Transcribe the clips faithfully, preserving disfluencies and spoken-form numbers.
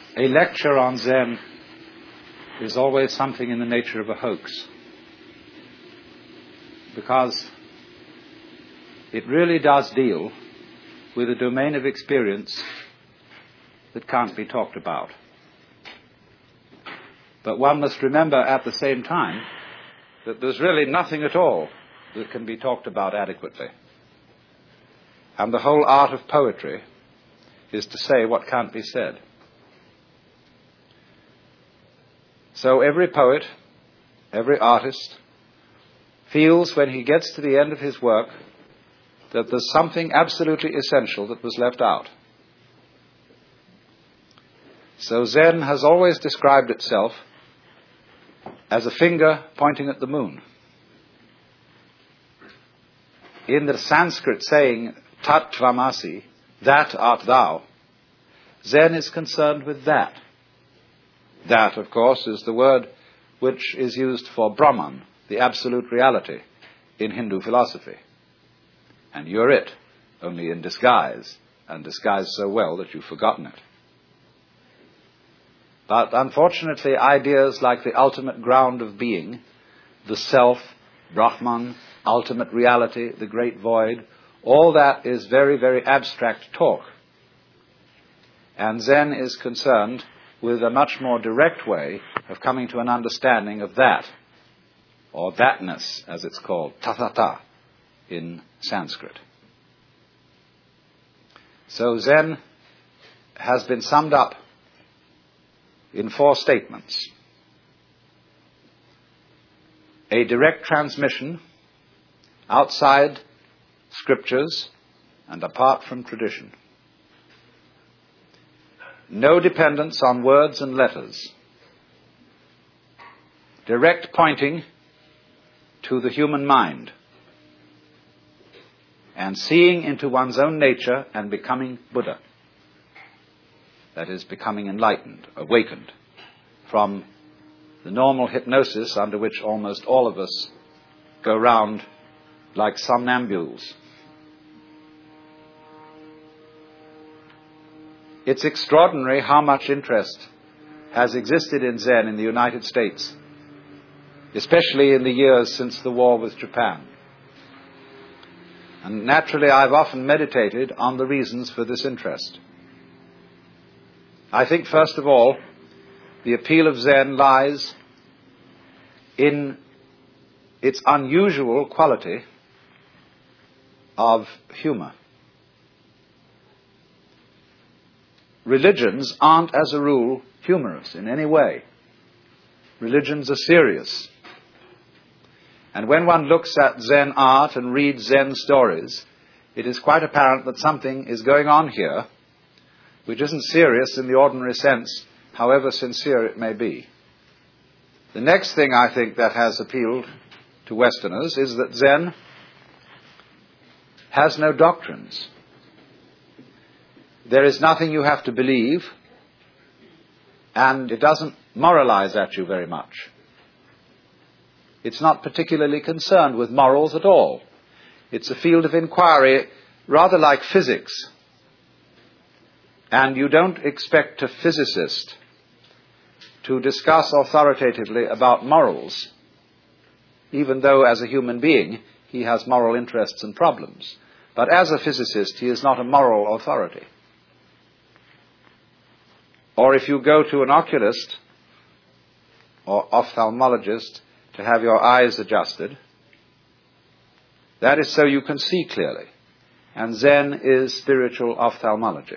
A lecture on Zen is always something in the nature of a hoax, because it really does deal with a domain of experience that can't be talked about. But one must remember at the same time that there's really nothing at all that can be talked about adequately. And the whole art of poetry is to say what can't be said. So every poet, every artist, feels when he gets to the end of his work that there's something absolutely essential that was left out. So Zen has always described itself as a finger pointing at the moon. In the Sanskrit saying, Tat Tvamasi, that art thou, Zen is concerned with that. That, of course, is the word which is used for Brahman, the absolute reality, in Hindu philosophy. And you're it, only in disguise, and disguised so well that you've forgotten it. But unfortunately, ideas like the ultimate ground of being, the self, Brahman, ultimate reality, the great void, all that is very, very abstract talk. And Zen is concerned with a much more direct way of coming to an understanding of that, or thatness, as it's called, tathata, in Sanskrit. So Zen has been summed up in four statements. A direct transmission outside scriptures and apart from tradition. No dependence on words and letters. Direct pointing to the human mind. And seeing into one's own nature and becoming Buddha. That is, becoming enlightened, awakened from the normal hypnosis under which almost all of us go round like somnambules. It's extraordinary how much interest has existed in Zen in the United States, especially in the years since the war with Japan. And naturally, I've often meditated on the reasons for this interest. I think, first of all, the appeal of Zen lies in its unusual quality of humor. Religions aren't, as a rule, humorous in any way. Religions are serious. And when one looks at Zen art and reads Zen stories, it is quite apparent that something is going on here which isn't serious in the ordinary sense, however sincere it may be. The next thing I think that has appealed to Westerners is that Zen has no doctrines. There is nothing you have to believe, and it doesn't moralize at you very much. It's not particularly concerned with morals at all. It's a field of inquiry rather like physics. And you don't expect a physicist to discuss authoritatively about morals, even though as a human being he has moral interests and problems. But as a physicist, he is not a moral authority. Or if you go to an oculist or ophthalmologist to have your eyes adjusted, that is so you can see clearly. And Zen is spiritual ophthalmology.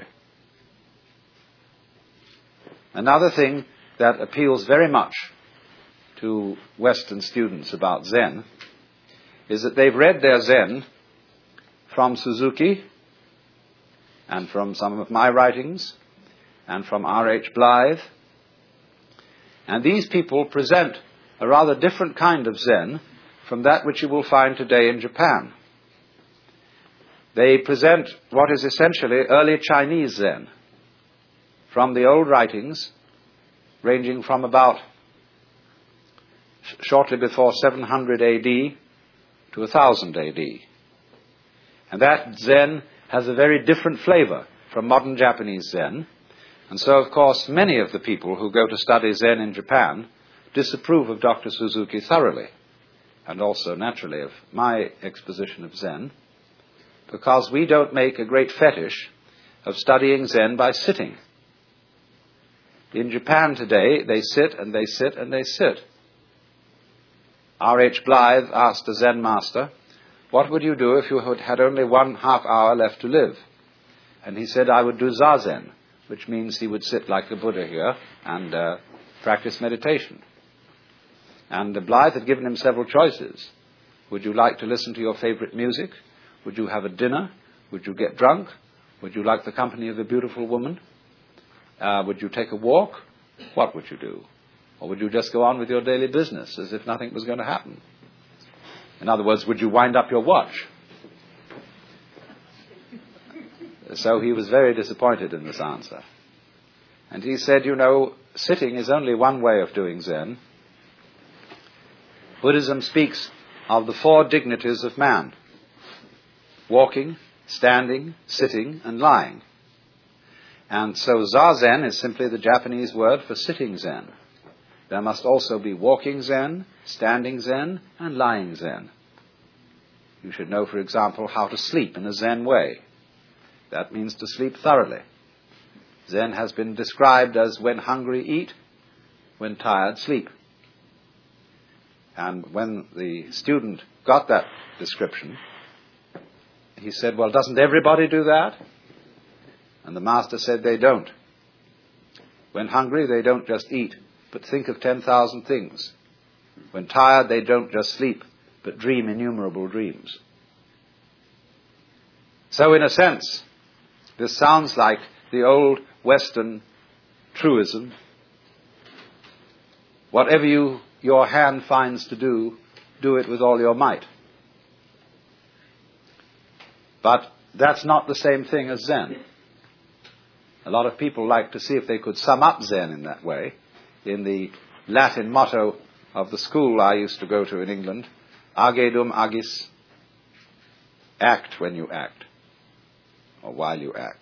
Another thing that appeals very much to Western students about Zen is that they've read their Zen from Suzuki and from some of my writings and from R H Blythe. And these people present a rather different kind of Zen from that which you will find today in Japan. They present what is essentially early Chinese Zen, from the old writings, ranging from about sh- shortly before seven hundred A D to one thousand A D. And that Zen has a very different flavor from modern Japanese Zen, And so, of course, many of the people who go to study Zen in Japan disapprove of Doctor Suzuki thoroughly, and also, naturally, of my exposition of Zen, because we don't make a great fetish of studying Zen by sitting. In Japan today, they sit and they sit and they sit. R H Blythe asked a Zen master, what would you do if you had only one half hour left to live? And he said, I would do Zazen, which means he would sit like the Buddha here and uh, practice meditation. And uh, Blythe had given him several choices. Would you like to listen to your favorite music? Would you have a dinner? Would you get drunk? Would you like the company of a beautiful woman? Uh, would you take a walk? What would you do? Or would you just go on with your daily business as if nothing was going to happen? In other words, would you wind up your watch? So he was very disappointed in this answer. And he said, you know, sitting is only one way of doing Zen. Buddhism speaks of the four dignities of man: walking, standing, sitting, and lying. And so Zazen is simply the Japanese word for sitting Zen. There must also be walking Zen, standing Zen, and lying Zen. You should know, for example, how to sleep in a Zen way. That means to sleep thoroughly. Zen has been described as when hungry, eat, when tired, sleep. And when the student got that description, he said, well, doesn't everybody do that? And the master said they don't. When hungry, they don't just eat, but think of ten thousand things. When tired, they don't just sleep, but dream innumerable dreams. So in a sense, this sounds like the old Western truism. Whatever you, your hand finds to do, do it with all your might. But that's not the same thing as Zen. A lot of people like to see if they could sum up Zen in that way. In the Latin motto of the school I used to go to in England, age dum agis, act when you act, or while you act.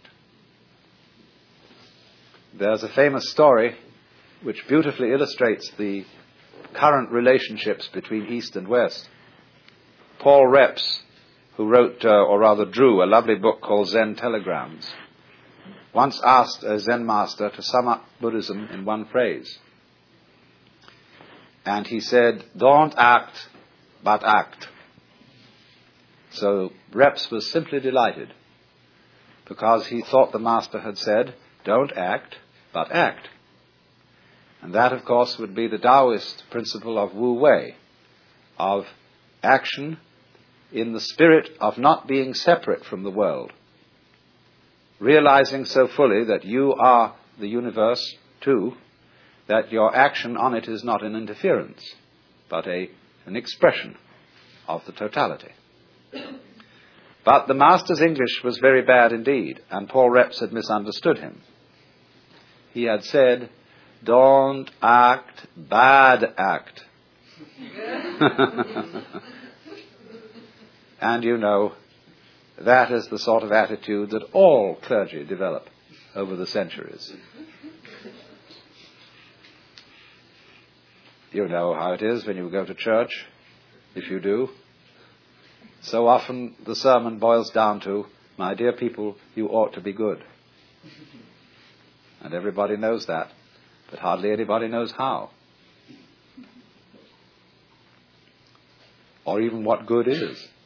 There's a famous story which beautifully illustrates the current relationships between East and West. Paul Reps, who wrote, uh, or rather drew, a lovely book called Zen Telegrams, once asked a Zen master to sum up Buddhism in one phrase. And he said, don't act, but act. So Reps was simply delighted, because he thought the master had said, don't act, but act. And that, of course, would be the Taoist principle of Wu Wei, of action in the spirit of not being separate from the world, realizing so fully that you are the universe too, that your action on it is not an interference, but a, an expression of the totality. But the master's English was very bad indeed, and Paul Reps had misunderstood him. He had said, don't act, bad act. And you know, that is the sort of attitude that all clergy develop over the centuries. You know how it is when you go to church, if you do. So often the sermon boils down to, my dear people, you ought to be good. And everybody knows that, but hardly anybody knows how. Or even what good is.